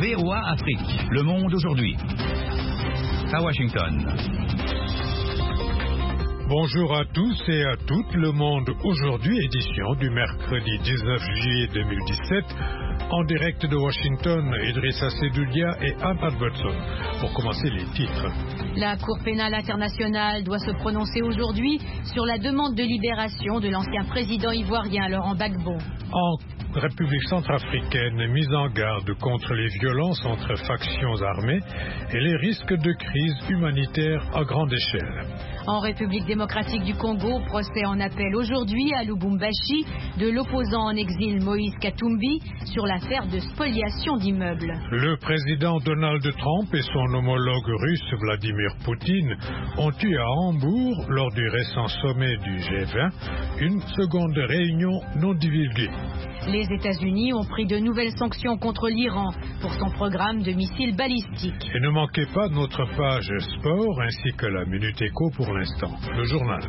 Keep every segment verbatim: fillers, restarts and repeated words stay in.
V O A Afrique. Le monde aujourd'hui. À Washington. Bonjour à tous et à toutes. Le monde aujourd'hui, édition du mercredi dix-neuf juillet deux mille dix-sept. En direct de Washington, Idrissa Sedoudia et Anne Albertson. Pour commencer, les titres. La Cour pénale internationale doit se prononcer aujourd'hui sur la demande de libération de l'ancien président ivoirien Laurent Gbagbo. En République centrafricaine, mise en garde contre les violences entre factions armées et les risques de crise humanitaire à grande échelle. En République démocratique du Congo, procès en appel aujourd'hui à Lubumbashi de l'opposant en exil Moïse Katumbi sur l'affaire de spoliation d'immeubles. Le président Donald Trump et son homologue russe Vladimir Poutine ont eu à Hambourg, lors du récent sommet du G vingt, une seconde réunion non divulguée. Les États-Unis ont pris de nouvelles sanctions contre l'Iran pour son programme de missiles balistiques. Et ne manquez pas notre page sport ainsi que la Minute Éco pour l'instant. Le journal.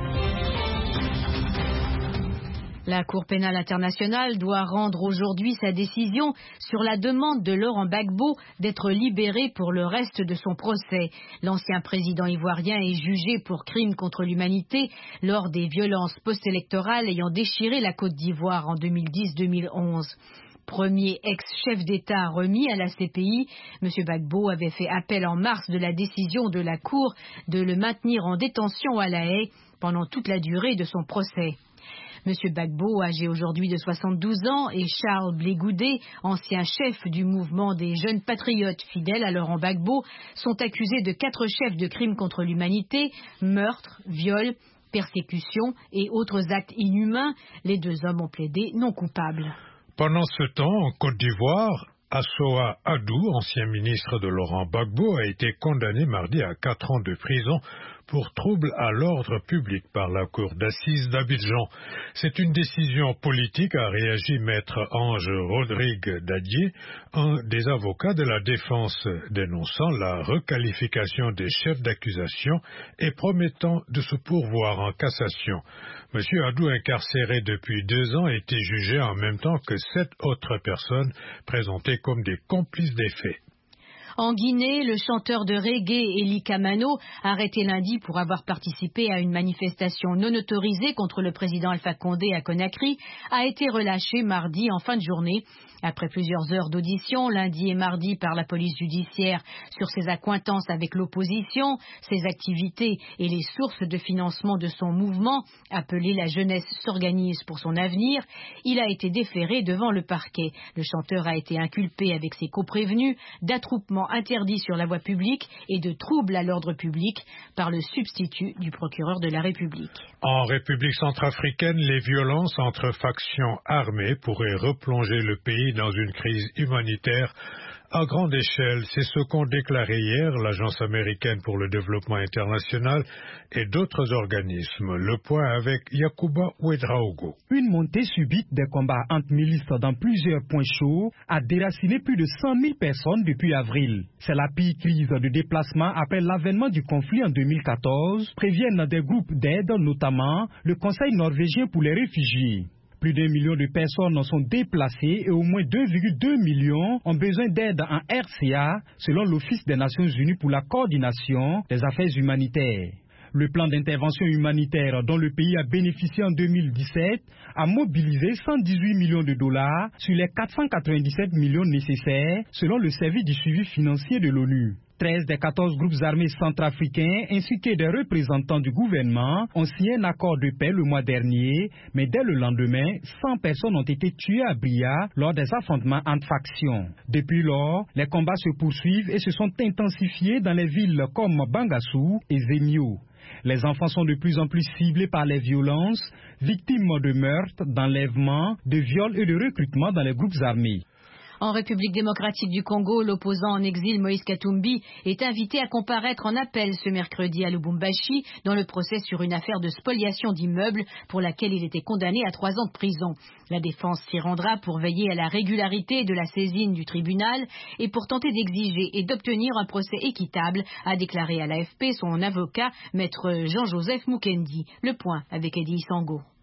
La Cour pénale internationale doit rendre aujourd'hui sa décision sur la demande de Laurent Gbagbo d'être libéré pour le reste de son procès. L'ancien président ivoirien est jugé pour crimes contre l'humanité lors des violences post-électorales ayant déchiré la Côte d'Ivoire en deux mille dix deux mille onze. Premier ex-chef d'État remis à la C P I, M. Gbagbo avait fait appel en mars de la décision de la Cour de le maintenir en détention à La Haye pendant toute la durée de son procès. M. Gbagbo, âgé aujourd'hui de soixante-douze ans, et Charles Blé Goudé, ancien chef du mouvement des jeunes patriotes fidèles à Laurent Gbagbo, sont accusés de quatre chefs de crimes contre l'humanité, meurtre, viol, persécution et autres actes inhumains. Les deux hommes ont plaidé non coupables. Pendant ce temps, en Côte d'Ivoire, Assoa Adou, ancien ministre de Laurent Gbagbo, a été condamné mardi à quatre ans de prison pour trouble à l'ordre public par la cour d'assises d'Abidjan. C'est une décision politique, a réagi maître Ange Rodrigue Dadier, un des avocats de la défense, dénonçant la requalification des chefs d'accusation et promettant de se pourvoir en cassation. Monsieur Adou, incarcéré depuis deux ans, a été jugé en même temps que sept autres personnes présentées comme des complices des faits. En Guinée, le chanteur de reggae Eli Kamano, arrêté lundi pour avoir participé à une manifestation non autorisée contre le président Alpha Condé à Conakry, a été relâché mardi en fin de journée. Après plusieurs heures d'audition, lundi et mardi par la police judiciaire sur ses accointances avec l'opposition, ses activités et les sources de financement de son mouvement, appelé La Jeunesse s'organise pour son avenir, il a été déféré devant le parquet. Le chanteur a été inculpé avec ses coprévenus d'attroupement interdit sur la voie publique et de troubles à l'ordre public par le substitut du procureur de la République. En République centrafricaine, les violences entre factions armées pourraient replonger le pays dans une crise humanitaire à grande échelle. C'est ce qu'ont déclaré hier l'Agence américaine pour le développement international et d'autres organismes. Le point avec Yacouba Ouedraogo. Une montée subite des combats entre milices dans plusieurs points chauds a déraciné plus de cent mille personnes depuis avril. C'est la pire crise de déplacement après l'avènement du conflit en deux mille quatorze, préviennent des groupes d'aide, notamment le Conseil norvégien pour les réfugiés. Plus d'un million de personnes sont déplacées et au moins deux virgule deux millions ont besoin d'aide en R C A, selon l'Office des Nations Unies pour la coordination des affaires humanitaires. Le plan d'intervention humanitaire dont le pays a bénéficié en deux mille dix-sept a mobilisé cent dix-huit millions de dollars sur les quatre cent quatre-vingt-dix-sept millions nécessaires, selon le service du suivi financier de l'ONU. treize des quatorze groupes armés centrafricains ainsi que des représentants du gouvernement ont signé un accord de paix le mois dernier, mais dès le lendemain, cent personnes ont été tuées à Bria lors des affrontements entre factions. Depuis lors, les combats se poursuivent et se sont intensifiés dans les villes comme Bangassou et Zemio. Les enfants sont de plus en plus ciblés par les violences, victimes de meurtres, d'enlèvements, de viols et de recrutement dans les groupes armés. En République démocratique du Congo, l'opposant en exil Moïse Katumbi est invité à comparaître en appel ce mercredi à Lubumbashi dans le procès sur une affaire de spoliation d'immeubles pour laquelle il était condamné à trois ans de prison. La défense s'y rendra pour veiller à la régularité de la saisine du tribunal et pour tenter d'exiger et d'obtenir un procès équitable, a déclaré à l'A F P son avocat, maître Jean-Joseph Mukendi. Le point avec Eddie Sango.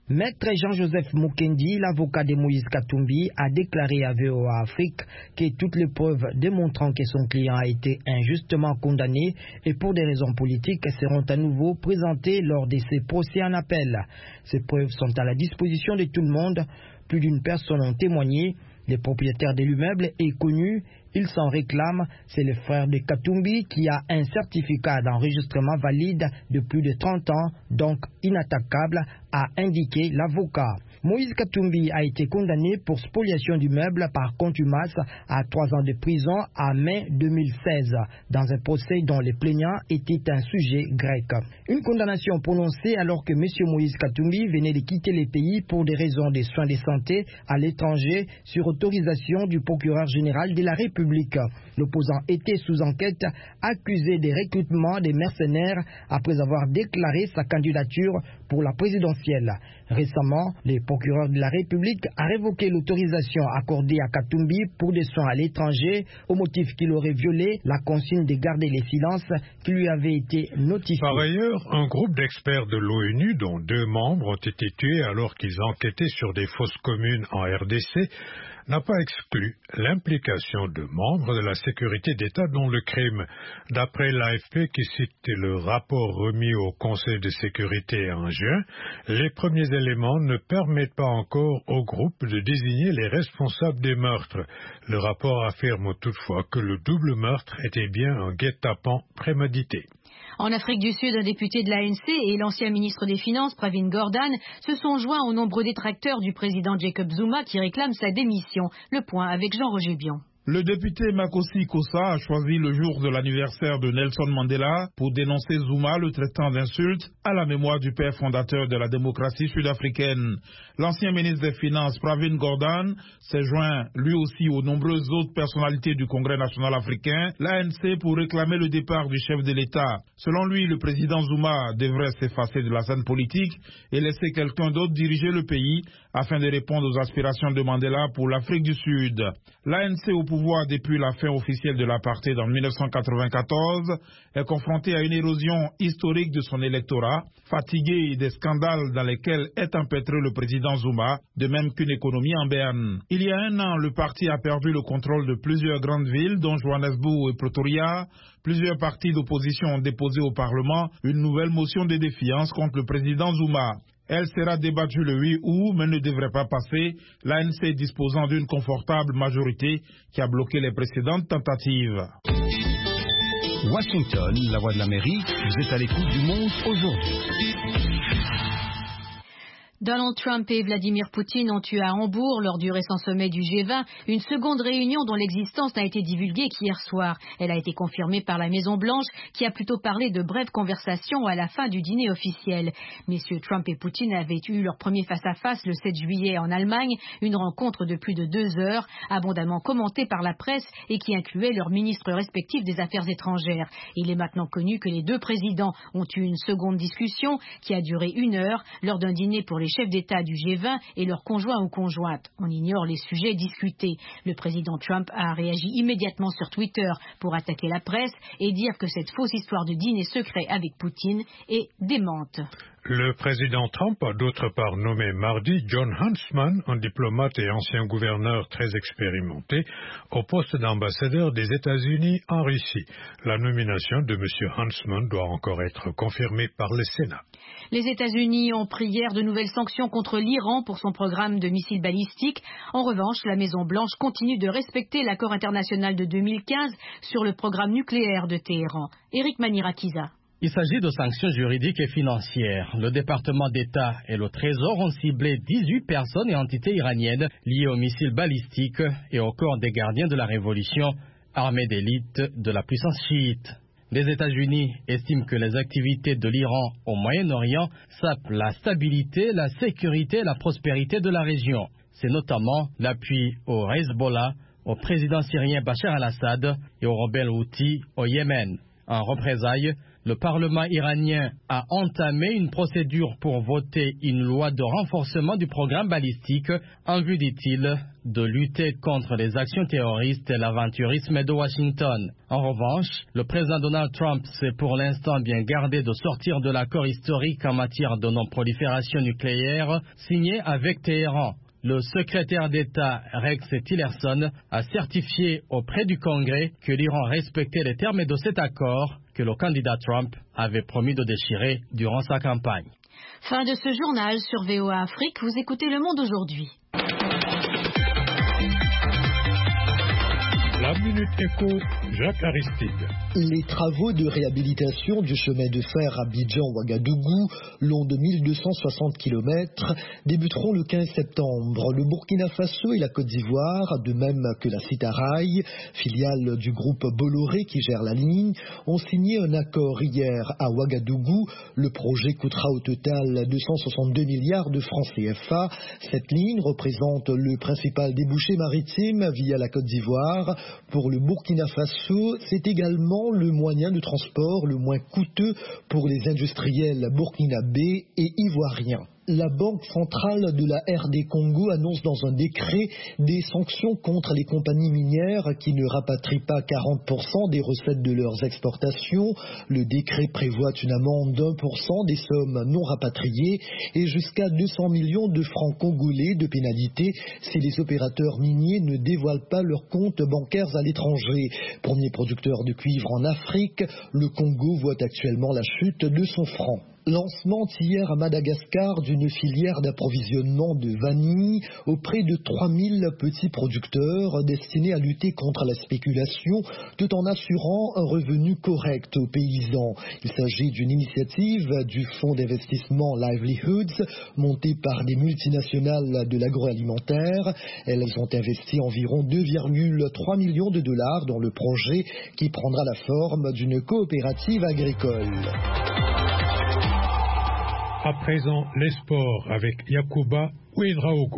Maître Jean-Joseph Mukendi, l'avocat de Moïse Katumbi, a déclaré à V O A Afrique que toutes les preuves démontrant que son client a été injustement condamné et pour des raisons politiques seront à nouveau présentées lors de ces procès en appel. Ces preuves sont à la disposition de tout le monde. Plus d'une personne ont témoigné. Le propriétaire de l'immeuble est connu. Il s'en réclame. C'est le frère de Katumbi qui a un certificat d'enregistrement valide de plus de trente ans, donc inattaquable, a indiqué l'avocat. Moïse Katumbi a été condamné pour spoliation du meuble par contumace à trois ans de prison en mai deux mille seize, dans un procès dont le plaignant était un sujet grec. Une condamnation prononcée alors que M. Moïse Katumbi venait de quitter le pays pour des raisons de soins de santé à l'étranger sur autorisation du procureur général de la République. L'opposant était sous enquête, accusé de recrutement des mercenaires après avoir déclaré sa candidature pour la présidentielle. Récemment, le procureur de la République a révoqué l'autorisation accordée à Katumbi pour des soins à l'étranger au motif qu'il aurait violé la consigne de garder le silence qui lui avait été notifiée. Par ailleurs, un groupe d'experts de l'ONU, dont deux membres ont été tués alors qu'ils enquêtaient sur des fosses communes en R D C, n'a pas exclu l'implication de membres de la sécurité d'État dans le crime. D'après l'A F P qui cite le rapport remis au Conseil de sécurité en juin, les premiers éléments ne permettent pas encore au groupe de désigner les responsables des meurtres. Le rapport affirme toutefois que le double meurtre était bien un guet-apens prémédité. En Afrique du Sud, un député de l'A N C et l'ancien ministre des Finances, Pravin Gordhan, se sont joints aux nombreux détracteurs du président Jacob Zuma qui réclament sa démission. Le point avec Jean-Roger Bion. Le député Makosi Kossa a choisi le jour de l'anniversaire de Nelson Mandela pour dénoncer Zuma, le traitant d'insulte à la mémoire du père fondateur de la démocratie sud-africaine. L'ancien ministre des Finances, Pravin Gordhan, s'est joint lui aussi aux nombreuses autres personnalités du Congrès national africain, l'A N C, pour réclamer le départ du chef de l'État. Selon lui, le président Zuma devrait s'effacer de la scène politique et laisser quelqu'un d'autre diriger le pays afin de répondre aux aspirations de Mandela pour l'Afrique du Sud. L'A N C au pouvoir depuis la fin officielle de l'apartheid en mille neuf cent quatre-vingt-quatorze est confronté à une érosion historique de son électorat, fatigué des scandales dans lesquels est empêtré le président Zuma, de même qu'une économie en berne. Il y a un an, le parti a perdu le contrôle de plusieurs grandes villes, dont Johannesburg et Pretoria. Plusieurs partis d'opposition ont déposé au Parlement une nouvelle motion de défiance contre le président Zuma. Elle sera débattue le huit août, mais ne devrait pas passer, l'A N C disposant d'une confortable majorité qui a bloqué les précédentes tentatives. Washington, la voix de l'Amérique, vous êtes à l'écoute du monde aujourd'hui. Donald Trump et Vladimir Poutine ont eu à Hambourg, lors du récent sommet du G vingt, une seconde réunion dont l'existence n'a été divulguée qu'hier soir. Elle a été confirmée par la Maison-Blanche, qui a plutôt parlé de brèves conversations à la fin du dîner officiel. Messieurs Trump et Poutine avaient eu leur premier face-à-face le sept juillet en Allemagne, une rencontre de plus de deux heures, abondamment commentée par la presse et qui incluait leurs ministres respectifs des Affaires étrangères. Il est maintenant connu que les deux présidents ont eu une seconde discussion qui a duré une heure lors d'un dîner pour les chefs d'État du G vingt et leurs conjoints ou conjointes. On ignore les sujets discutés. Le président Trump a réagi immédiatement sur Twitter pour attaquer la presse et dire que cette fausse histoire de dîner secret avec Poutine est démente. Le président Trump a d'autre part nommé mardi Jon Huntsman, un diplomate et ancien gouverneur très expérimenté, au poste d'ambassadeur des États-Unis en Russie. La nomination de M. Huntsman doit encore être confirmée par le Sénat. Les États-Unis ont pris hier de nouvelles sanctions contre l'Iran pour son programme de missiles balistiques. En revanche, la Maison-Blanche continue de respecter l'accord international de deux mille quinze sur le programme nucléaire de Téhéran. Éric Manirakiza. Il s'agit de sanctions juridiques et financières. Le département d'État et le Trésor ont ciblé dix-huit personnes et entités iraniennes liées aux missiles balistiques et au corps des gardiens de la révolution, armée d'élite de la puissance chiite. Les États-Unis estiment que les activités de l'Iran au Moyen-Orient sapent la stabilité, la sécurité et la prospérité de la région. C'est notamment l'appui au Hezbollah, au président syrien Bachar al-Assad et aux rebelles Houthis au Yémen. En représailles, Le Parlement iranien a entamé une procédure pour voter une loi de renforcement du programme balistique en vue, dit-il, de lutter contre les actions terroristes et l'aventurisme de Washington. En revanche, le président Donald Trump s'est pour l'instant bien gardé de sortir de l'accord historique en matière de non-prolifération nucléaire signé avec Téhéran. Le secrétaire d'État Rex Tillerson a certifié auprès du Congrès que l'Iran respectait les termes de cet accord que le candidat Trump avait promis de déchirer durant sa campagne. Fin de ce journal sur V O A Afrique. Vous écoutez Le Monde aujourd'hui. La Minute Éco, Jacques Aristide. Les travaux de réhabilitation du chemin de fer Abidjan-Ouagadougou, long de mille deux cent soixante kilomètres, débuteront le quinze septembre. Le Burkina Faso et la Côte d'Ivoire, de même que la Citarail, filiale du groupe Bolloré qui gère la ligne, ont signé un accord hier à Ouagadougou. Le projet coûtera au total deux cent soixante-deux milliards de francs C F A. Cette ligne représente le principal débouché maritime via la Côte d'Ivoire. Pour le Burkina Faso, c'est également le moyen de transport le moins coûteux pour les industriels burkinabés et ivoiriens. La Banque centrale de la R D Congo annonce dans un décret des sanctions contre les compagnies minières qui ne rapatrient pas quarante pour cent des recettes de leurs exportations. Le décret prévoit une amende d'un pour cent des sommes non rapatriées et jusqu'à deux cents millions de francs congolais de pénalité si les opérateurs miniers ne dévoilent pas leurs comptes bancaires à l'étranger. Premier producteur de cuivre en Afrique, le Congo voit actuellement la chute de son franc. Lancement hier à Madagascar d'une filière d'approvisionnement de vanille auprès de trois mille petits producteurs destinés à lutter contre la spéculation tout en assurant un revenu correct aux paysans. Il s'agit d'une initiative du fonds d'investissement Livelihoods montée par des multinationales de l'agroalimentaire. Elles ont investi environ deux virgule trois millions de dollars dans le projet qui prendra la forme d'une coopérative agricole. À présent, les sports avec Yacouba Ouedraogo.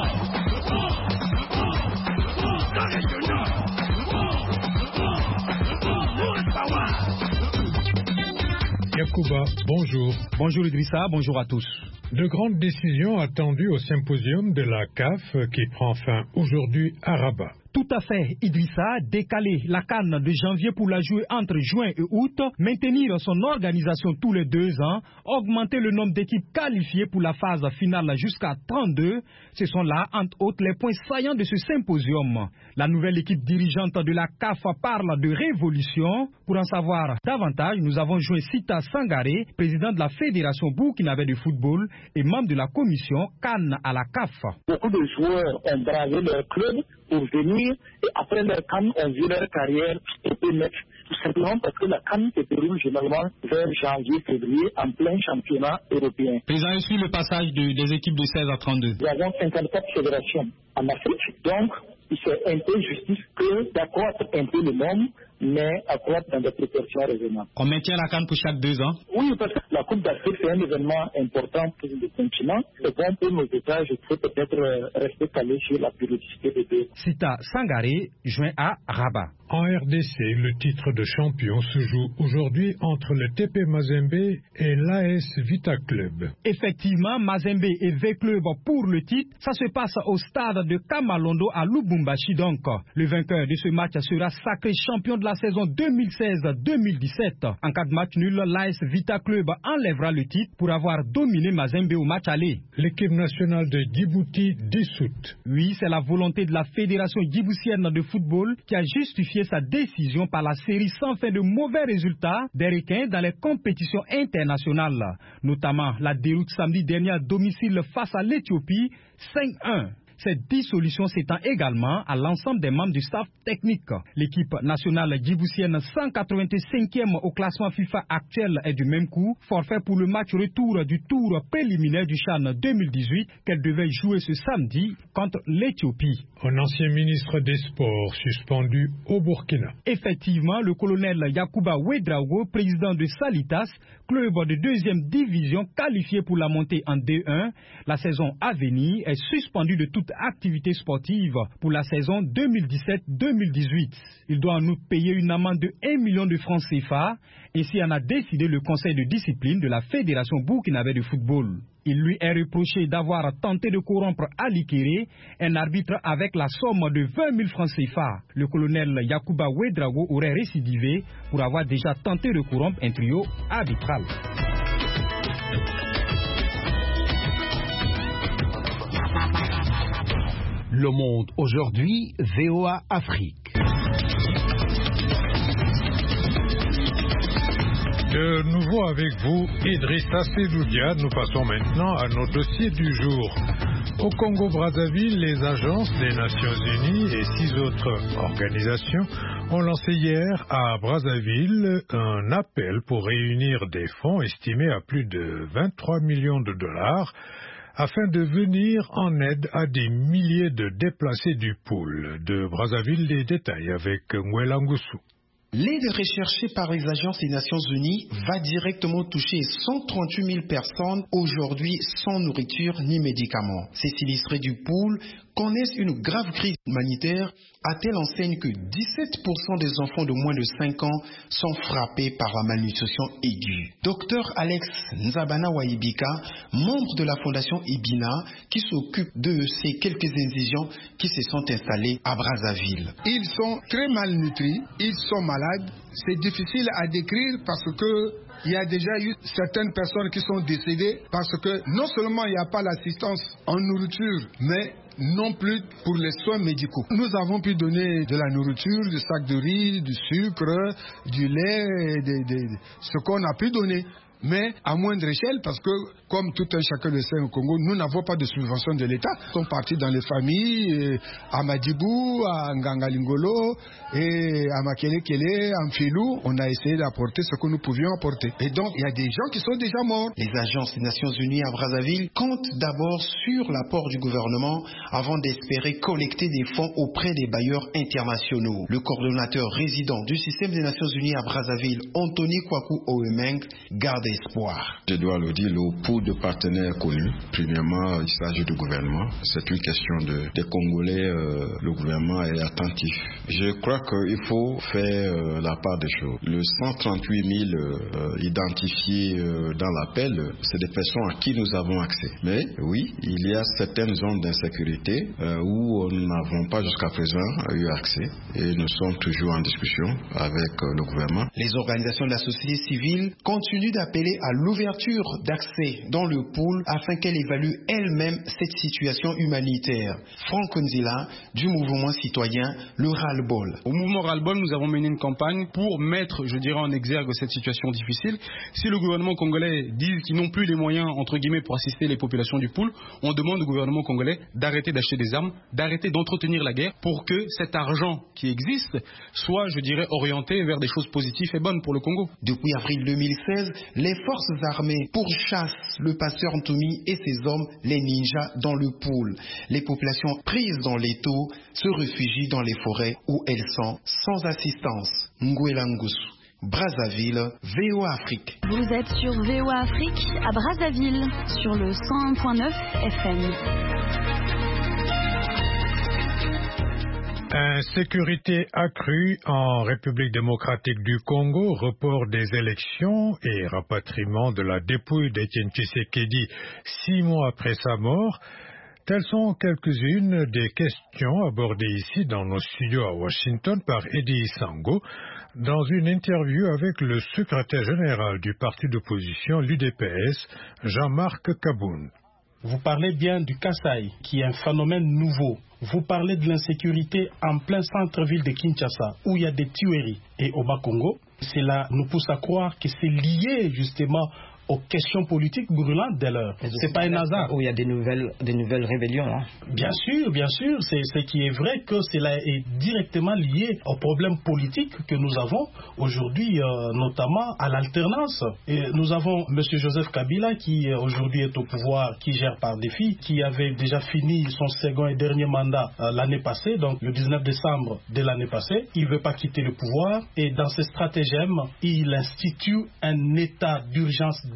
Yacouba, bonjour. Bonjour Idrissa, bonjour à tous. De grandes décisions attendues au symposium de la C A F qui prend fin aujourd'hui à Rabat. Tout à fait, Idrissa, décaler la CAN de janvier pour la jouer entre juin et août, maintenir son organisation tous les deux ans, augmenter le nombre d'équipes qualifiées pour la phase finale jusqu'à trente-deux, ce sont là, entre autres, les points saillants de ce symposium. La nouvelle équipe dirigeante de la C A F parle de révolution. Pour en savoir davantage, nous avons joint Sita Sangaré, président de la Fédération burkinabé de football et membre de la commission CAN à la C A F. Beaucoup de joueurs ont bravé leur club pour venir et après leur C A N ont vu leur carrière stopper net. Tout simplement parce que la C A N se déroule généralement vers janvier, février en plein championnat européen. Président, je suis le passage de, des équipes de seize à trente-deux. Nous avons cinquante-quatre fédérations en Afrique, donc c'est un peu justice que d'accroître un peu le nombre, mais accroître dans des proportions raisonnables. On maintient la C A N pour chaque deux ans? Oui, parce que la Coupe d'Afrique, c'est un événement important pour le continent. C'est bon pour nos États, je peux peut-être rester calé sur la périodicité des deux. Sita Sangaré, joint à Rabat. En R D C, le titre de champion se joue aujourd'hui entre le T P Mazembe et l'A S Vita Club. Effectivement, Mazembe et V Club pour le titre, ça se passe au stade de Kamalondo à Lubumbashi donc. Le vainqueur de ce match sera sacré champion de la saison deux mille seize deux mille dix-sept. En cas de match nul, l'A S Vita Club enlèvera le titre pour avoir dominé Mazembe au match aller. L'équipe nationale de Djibouti dissoute. Oui, c'est la volonté de la Fédération djiboutienne de football qui a justifié sa décision par la série sans fin de mauvais résultats des requins dans les compétitions internationales, notamment la déroute samedi dernier à domicile face à l'Éthiopie cinq un. Cette dissolution s'étend également à l'ensemble des membres du staff technique. L'équipe nationale djiboutienne cent quatre-vingt-cinquième au classement FIFA actuel est du même coup forfait pour le match retour du tour préliminaire du CHAN deux mille dix-huit qu'elle devait jouer ce samedi contre l'Éthiopie. Un ancien ministre des Sports suspendu au Burkina. Effectivement, le colonel Yacouba Ouedraogo, président de Salitas, club de deuxième division qualifié pour la montée en D un, la saison à venir est suspendu de toute toute activité sportive pour la saison deux mille dix-sept deux mille dix-huit. Il doit en outre payer une amende de un million de francs C F A, et si en a décidé le conseil de discipline de la Fédération burkinabé de football. Il lui est reproché d'avoir tenté de corrompre Ali Kéré, un arbitre avec la somme de vingt mille francs C F A. Le colonel Yacouba Ouedraogo aurait récidivé pour avoir déjà tenté de corrompre un trio arbitral. Le Monde aujourd'hui, V O A Afrique. De nouveau avec vous, Idrissa Seloudia. Nous passons maintenant à nos dossiers du jour. Au Congo-Brazzaville, les agences des Nations Unies et six autres organisations ont lancé hier à Brazzaville un appel pour réunir des fonds estimés à plus de vingt-trois millions de dollars afin de venir en aide à des milliers de déplacés du pôle. De Brazzaville, les détails avec Ngwela Ngoussou. L'aide recherchée par les agences des Nations Unies va directement toucher cent trente-huit mille personnes aujourd'hui sans nourriture ni médicaments. Ces sinistrés du pôle connaissent une grave crise humanitaire à telle enseigne que dix-sept pour cent des enfants de moins de cinq ans sont frappés par la malnutrition aiguë. Docteur Alex Nzabana Waibika, membre de la fondation Ibina, qui s'occupe de ces quelques indigents qui se sont installés à Brazzaville. Ils sont très malnutris, ils sont malades. C'est difficile à décrire parce que il y a déjà eu certaines personnes qui sont décédées parce que non seulement il n'y a pas l'assistance en nourriture, mais non plus pour les soins médicaux. Nous avons pu donner de la nourriture, du sac de riz, du sucre, du lait, de, de, de, ce qu'on a pu donner. Mais à moindre échelle, parce que, comme tout un chacun le sait au Congo, nous n'avons pas de subvention de l'État. Ils sont partis dans les familles, à Madibou, à Ngangalingolo, et à Makelekele, à Mfilou. On a essayé d'apporter ce que nous pouvions apporter. Et donc, il y a des gens qui sont déjà morts. Les agences des Nations Unies à Brazzaville comptent d'abord sur l'apport du gouvernement avant d'espérer collecter des fonds auprès des bailleurs internationaux. Le coordonnateur résident du système des Nations Unies à Brazzaville, Anthony Kwaku Ouemeng, garde espoir. Je dois le dire, le pool de partenaires connus. Premièrement, il s'agit du gouvernement. C'est une question de, des Congolais. Euh, le gouvernement est attentif. Je crois qu'il faut faire euh, la part des choses. Le cent trente-huit mille euh, identifiés euh, dans l'appel, c'est des personnes à qui nous avons accès. Mais oui, il y a certaines zones d'insécurité euh, où nous n'avons pas jusqu'à présent eu accès. Et nous sommes toujours en discussion avec euh, le gouvernement. Les organisations de la société civile continuent d'appeler à l'ouverture d'accès dans le pool afin qu'elle évalue elle-même cette situation humanitaire. Franck Nzila, du mouvement citoyen Le Ras-le-Bol. Au mouvement Ras-le-Bol, nous avons mené une campagne pour mettre, je dirais, en exergue cette situation difficile. Si le gouvernement congolais dit qu'ils n'ont plus les moyens, entre guillemets, pour assister les populations du pool, on demande au gouvernement congolais d'arrêter d'acheter des armes, d'arrêter d'entretenir la guerre pour que cet argent qui existe soit, je dirais, orienté vers des choses positives et bonnes pour le Congo. Depuis avril deux mille seize, les forces armées pourchassent le passeur Ntoumi et ses hommes, les ninjas, dans le pool. Les populations prises dans l'étau se réfugient dans les forêts où elles sont sans assistance. Ngwela Ngoussou, Brazzaville, V O A Afrique. Vous êtes sur V O A Afrique à Brazzaville, sur le cent un point neuf F M. Insécurité accrue en République démocratique du Congo, report des élections et rapatriement de la dépouille d'Étienne Tshisekedi six mois après sa mort. Telles sont quelques-unes des questions abordées ici dans nos studios à Washington par Eddie Sango dans une interview avec le secrétaire général du parti d'opposition, l'U D P S, Jean-Marc Kaboun. Vous parlez bien du Kasaï, qui est un phénomène nouveau. Vous parlez de l'insécurité en plein centre-ville de Kinshasa, où il y a des tueries. Et au Bas-Congo, cela nous pousse à croire que c'est lié justement aux questions politiques brûlantes dès lors. C'est pas un hasard. Où il y a des nouvelles, des nouvelles rébellions là. Bien sûr, bien sûr. C'est ce qui est vrai que cela est directement lié aux problèmes politiques que nous avons aujourd'hui, euh, notamment à l'alternance. Et nous avons M. Joseph Kabila qui aujourd'hui est au pouvoir, qui gère par défi, qui avait déjà fini son second et dernier mandat euh, l'année passée, donc le dix-neuf décembre de l'année passée. Il ne veut pas quitter le pouvoir et dans ses stratagèmes, il institue un état d'urgence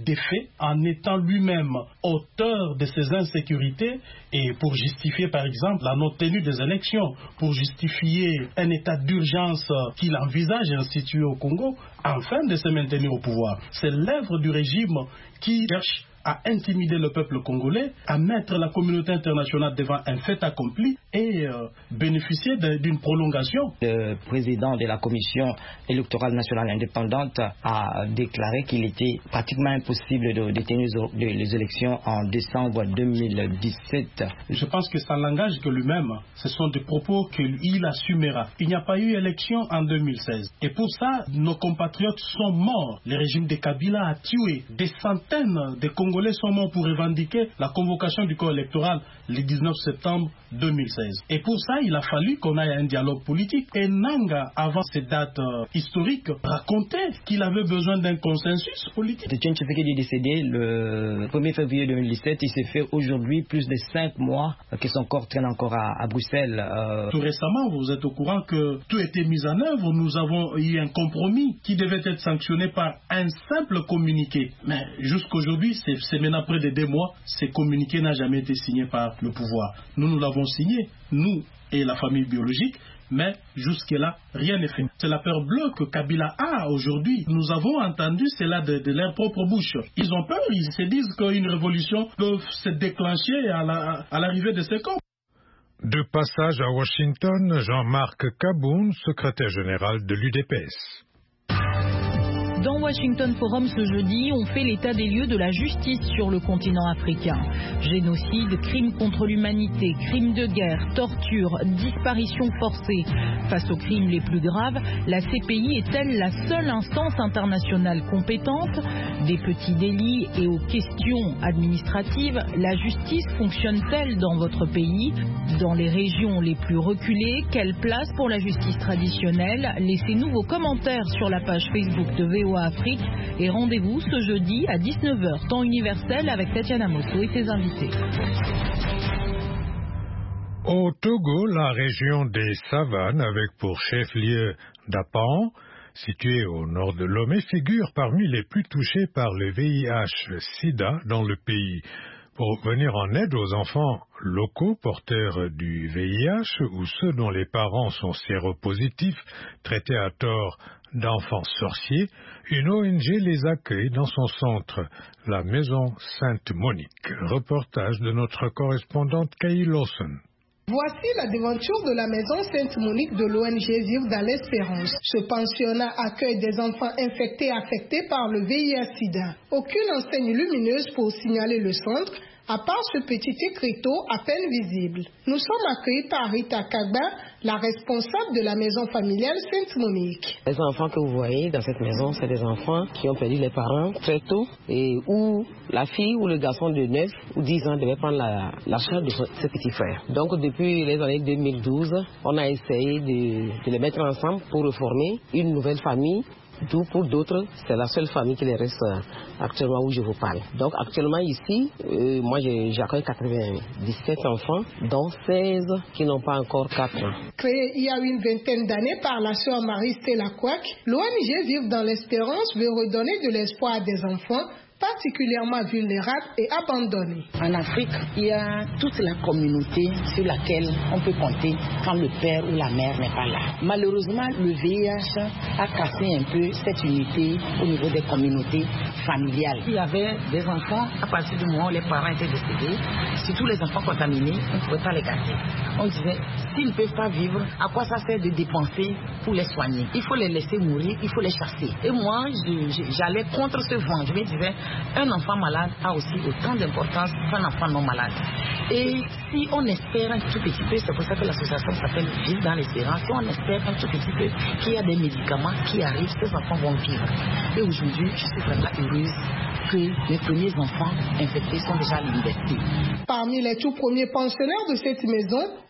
des faits en étant lui-même auteur de ces insécurités et pour justifier par exemple la non-tenue des élections, pour justifier un état d'urgence qu'il envisage instituer au Congo, afin de se maintenir au pouvoir. C'est l'œuvre du régime qui cherche à intimider le peuple congolais, à mettre la communauté internationale devant un fait accompli et euh, bénéficier d'une prolongation. Le président de la commission électorale nationale indépendante a déclaré qu'il était pratiquement impossible de, de tenir les élections en décembre deux mille dix-sept. Je pense que ça n'engage que lui-même. Ce sont des propos qu'il assumera. Il n'y a pas eu élection en deux mille seize. Et pour ça, nos compatriotes sont morts. Le régime de Kabila a tué des centaines de Congolais. Congolais sont morts pour revendiquer la convocation du corps électoral le dix-neuf septembre deux mille seize. Et pour ça, il a fallu qu'on aille à un dialogue politique. Et Nanga, avant ces dates euh, historiques, racontait qu'il avait besoin d'un consensus politique. Etienne Tshisekedi est décédé le premier février deux mille dix-sept. Il s'est fait aujourd'hui plus de cinq mois que son corps traîne encore à, à Bruxelles. Euh... Tout récemment, vous êtes au courant que tout a été mis en œuvre. Nous avons eu un compromis qui devait être sanctionné par un simple communiqué. Mais jusqu'aujourd'hui, c'est C'est maintenant près de deux mois, ce communiqué n'a jamais été signé par le pouvoir. Nous, nous l'avons signé, nous et la famille biologique, mais jusque-là, rien n'est fait. C'est la peur bleue que Kabila a aujourd'hui. Nous avons entendu cela de, de leur propre bouche. Ils ont peur, ils se disent qu'une révolution peut se déclencher à, la, à l'arrivée de ces camps. De passage à Washington, Jean-Marc Kaboun, secrétaire général de l'U D P S. Dans Washington Forum ce jeudi, on fait l'état des lieux de la justice sur le continent africain. Génocide, crimes contre l'humanité, crimes de guerre, torture, disparition forcée. Face aux crimes les plus graves, la C P I est-elle la seule instance internationale compétente? Des petits délits et aux questions administratives, la justice fonctionne-t-elle dans votre pays? Dans les régions les plus reculées, quelle place pour la justice traditionnelle? Laissez-nous vos commentaires sur la page Facebook de V O A Afrique et rendez-vous ce jeudi à dix-neuf heures temps universel avec Tatiana Mosso et ses invités. Au Togo, la région des Savanes, avec pour chef-lieu Dapan, située au nord de Lomé, figure parmi les plus touchés par le V I H sida dans le pays. Pour venir en aide aux enfants locaux porteurs du V I H ou ceux dont les parents sont séropositifs, traités à tort d'enfants sorciers, une O N G les accueille dans son centre, la Maison Sainte-Monique. Reportage de notre correspondante Kay Lawson. Voici la devanture de la Maison Sainte-Monique de l'O N G Vivre dans l'Espérance. Ce pensionnat accueille des enfants infectés et affectés par le V I H sida. Aucune enseigne lumineuse pour signaler le centre, à part ce petit écriteau à peine visible. Nous sommes accueillis par Rita Kagba, la responsable de la maison familiale Sainte-Monique. Les enfants que vous voyez dans cette maison, c'est des enfants qui ont perdu les parents très tôt et où la fille ou le garçon de neuf ou dix ans devait prendre la, la charge de ses petits frères. Donc depuis les années deux mille douze, on a essayé de, de les mettre ensemble pour reformer une nouvelle famille. D'où pour d'autres, c'est la seule famille qui les reste actuellement où je vous parle. Donc actuellement ici, euh, moi j'accueille quatre-vingt-dix-sept enfants, dont seize qui n'ont pas encore quatre ans. Créé il y a une vingtaine d'années par la sœur Marie-Stella Kwak, l'O N G Vivre dans l'Espérance veut redonner de l'espoir à des enfants particulièrement vulnérables et abandonnés. En Afrique, il y a toute la communauté sur laquelle on peut compter quand le père ou la mère n'est pas là. Malheureusement, le V I H a cassé un peu cette unité au niveau des communautés familiales. Il y avait des enfants, à partir du moment où les parents étaient décédés, surtout les enfants contaminés, on ne pouvait pas les garder. On disait, s'ils ne peuvent pas vivre, à quoi ça sert de dépenser pour les soigner? Il faut les laisser mourir, il faut les chasser. Et moi, j'allais contre ce vent. Je me disais, un enfant malade a aussi autant d'importance qu'un enfant non malade. Et si on espère un tout petit peu, c'est pour ça que l'association s'appelle Vivre dans l'Espérance, si on espère un tout petit peu qu'il y a des médicaments qui arrivent, ces enfants vont vivre. Et aujourd'hui, je suis vraiment heureuse que les premiers enfants infectés sont déjà à l'université. Parmi les tout premiers pensionnaires de cette maison,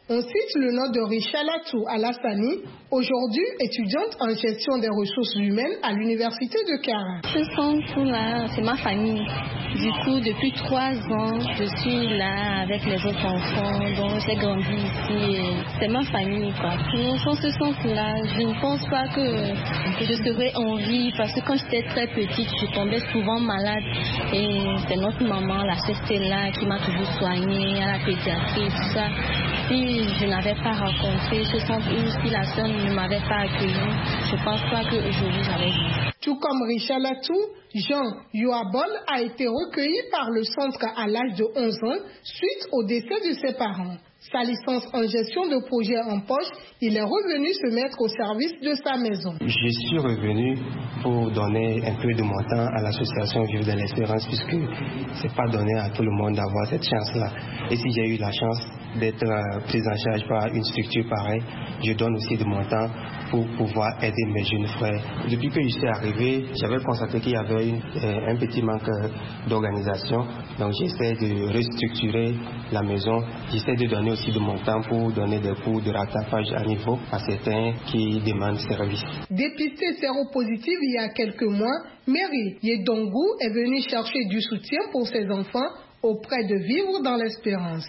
On cite le nom de Richalatou Alassani, aujourd'hui étudiante en gestion des ressources humaines à l'université de Kara. Ce centre-là, c'est ma famille. Du coup, depuis trois ans, je suis là avec les autres enfants, donc j'ai grandi ici. C'est ma famille, quoi. Sans ce centre-là, je ne pense pas que je serais en vie, parce que quand j'étais très petite, je tombais souvent malade. Et c'est notre maman, la sœur Stella, qui m'a toujours soignée à la pédiatrie, tout ça. Si je n'avais pas rencontré ce centre, ou si la sœur ne m'avait pas accueillie, je ne pense pas qu'aujourd'hui j'allais vivre. Tout comme Richalatou, Jean Youabol a été recueilli par le centre à l'âge de onze ans suite au décès de ses parents. Sa licence en gestion de projet en poche, il est revenu se mettre au service de sa maison. Je suis revenu pour donner un peu de mon temps à l'association Vivre de l'Espérance, puisque ce n'est pas donné à tout le monde d'avoir cette chance-là. Et si j'ai eu la chance d'être euh, pris en charge par une structure pareille, je donne aussi de mon temps pour pouvoir aider mes jeunes frères. Depuis que je suis arrivé, j'avais constaté qu'il y avait une, euh, un petit manque d'organisation. Donc j'essaie de restructurer la maison. J'essaie de donner aussi de mon temps pour donner des cours de rattrapage à niveau à certains qui demandent service. Dépistée séropositive il y a quelques mois, Mary Yedongou est venue chercher du soutien pour ses enfants auprès de Vivre dans l'Espérance.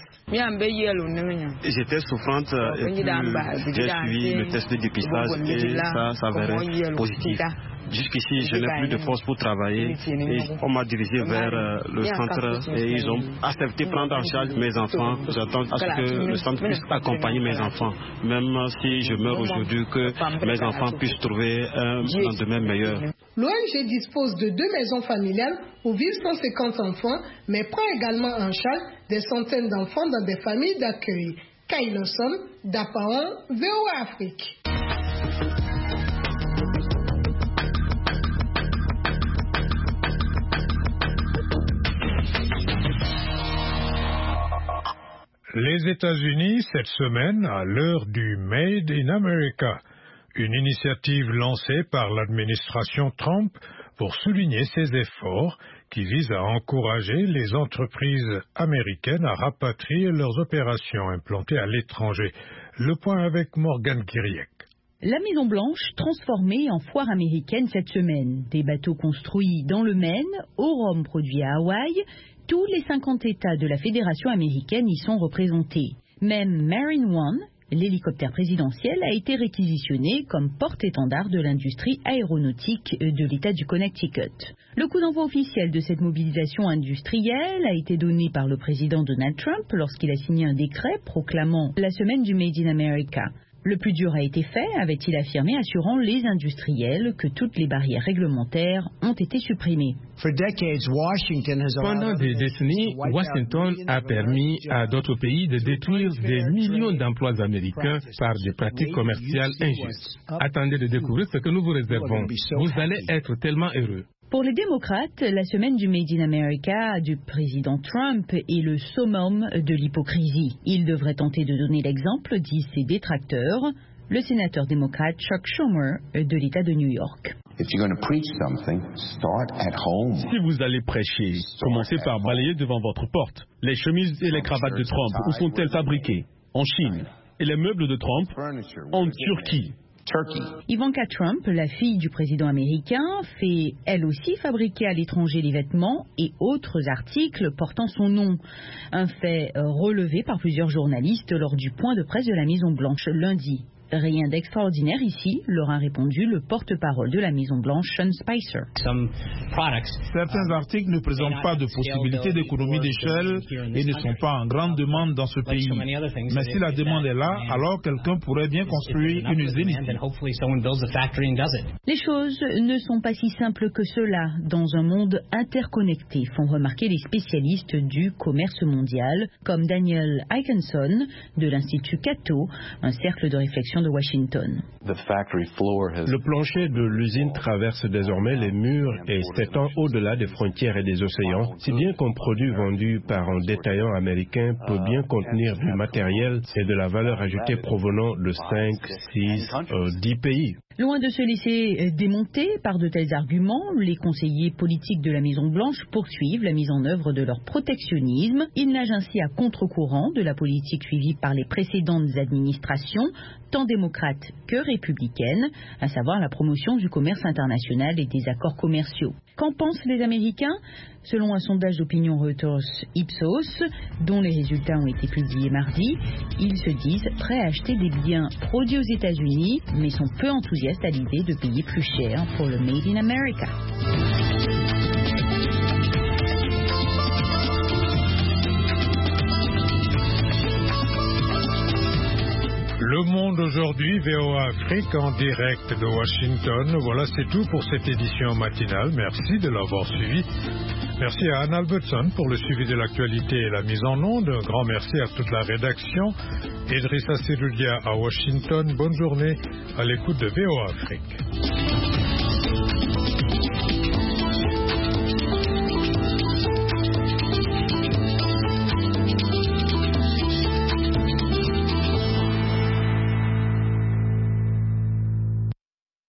J'étais souffrante et puis j'ai suivi le test de dépistage et ça s'avérait positif. Jusqu'ici, je n'ai plus de force pour travailler et on m'a dirigé vers le centre et ils ont accepté de prendre en charge mes enfants. J'attends à ce que le centre puisse accompagner mes enfants, même si je meurs aujourd'hui, que mes enfants puissent trouver un lendemain meilleur. L'O N G dispose de deux maisons familiales où vivent cent cinquante enfants, mais prend également en charge des centaines d'enfants dans des familles d'accueil. Kailoson, Dapaon, V O A Afrique. Les États-Unis, cette semaine, à l'heure du Made in America, une initiative lancée par l'administration Trump pour souligner ses efforts qui visent à encourager les entreprises américaines à rapatrier leurs opérations implantées à l'étranger. Le point avec Morgane Kiriek. La Maison-Blanche transformée en foire américaine cette semaine. Des bateaux construits dans le Maine, au rhum produit à Hawaï. Tous les cinquante États de la Fédération américaine y sont représentés. Même Marine One, l'hélicoptère présidentiel, a été réquisitionné comme porte-étendard de l'industrie aéronautique de l'État du Connecticut. Le coup d'envoi officiel de cette mobilisation industrielle a été donné par le président Donald Trump lorsqu'il a signé un décret proclamant la semaine du Made in America. Le plus dur a été fait, avait-il affirmé, assurant les industriels que toutes les barrières réglementaires ont été supprimées. Pendant des décennies, Washington a permis à d'autres pays de détruire des millions d'emplois américains par des pratiques commerciales injustes. Attendez de découvrir ce que nous vous réservons. Vous allez être tellement heureux. Pour les démocrates, la semaine du Made in America du président Trump est le summum de l'hypocrisie. Il devrait tenter de donner l'exemple, disent ses détracteurs, le sénateur démocrate Chuck Schumer de l'État de New York. Si vous allez prêcher, commencez par balayer devant votre porte. Les chemises et les cravates de Trump, où sont-elles fabriquées? En Chine. Et les meubles de Trump? En Turquie. Ivanka Trump, la fille du président américain, fait elle aussi fabriquer à l'étranger les vêtements et autres articles portant son nom. Un fait relevé par plusieurs journalistes lors du point de presse de la Maison-Blanche lundi. Rien d'extraordinaire ici, leur a répondu le porte-parole de la Maison-Blanche, Sean Spicer. Certains articles ne présentent pas de possibilité d'économie d'échelle et ne sont pas en grande demande dans ce pays. Mais si la demande est là, alors quelqu'un pourrait bien construire une usine ici. Les choses ne sont pas si simples que cela dans un monde interconnecté, font remarquer les spécialistes du commerce mondial, comme Daniel Eikenson de l'Institut Cato, un cercle de réflexion de Washington. Le plancher de l'usine traverse désormais les murs et s'étend au-delà des frontières et des océans, si bien qu'un produit vendu par un détaillant américain peut bien contenir du matériel et de la valeur ajoutée provenant de cinq, six, dix pays. Loin de se laisser démonter par de tels arguments, les conseillers politiques de la Maison-Blanche poursuivent la mise en œuvre de leur protectionnisme. Ils nagent ainsi à contre-courant de la politique suivie par les précédentes administrations, tant démocrates que républicaines, à savoir la promotion du commerce international et des accords commerciaux. Qu'en pensent les Américains? Selon un sondage d'opinion Reuters Ipsos, dont les résultats ont été publiés mardi, ils se disent prêts à acheter des biens produits aux États-Unis, mais sont peu enthousiastes à l'idée de payer plus cher pour le Made in America. Le Monde aujourd'hui, V O A Afrique en direct de Washington. Voilà, c'est tout pour cette édition matinale. Merci de l'avoir suivi. Merci à Anne Albertson pour le suivi de l'actualité et la mise en onde. Un grand merci à toute la rédaction. Idrissa Serulia à Washington. Bonne journée à l'écoute de V O A Afrique.